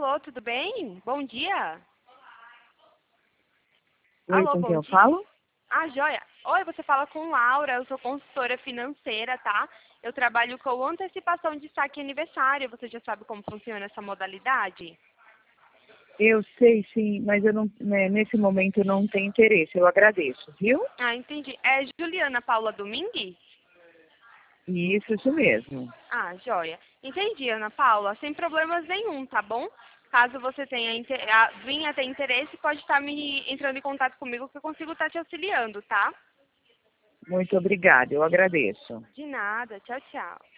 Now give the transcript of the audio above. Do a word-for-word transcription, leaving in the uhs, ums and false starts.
Alô, tudo bem? Bom dia. Oi, Alô, com bom quem eu dia. falo? Ah, joia. Oi, você fala com Laura, eu sou consultora financeira, tá? Eu trabalho com antecipação de saque aniversário. Você já sabe como funciona essa modalidade? Eu sei, sim, mas eu não, né, nesse momento eu não tenho interesse. Eu agradeço, viu? Ah, entendi. É Juliana Paula Domingues? Isso, isso mesmo. Ah, joia. Entendi, Ana Paula. Sem problemas nenhum, tá bom? Caso você tenha inter... ah, vinha ter interesse, pode estar me entrando em contato comigo que eu consigo estar te auxiliando, tá? Muito obrigada, eu agradeço. De nada. Tchau, tchau.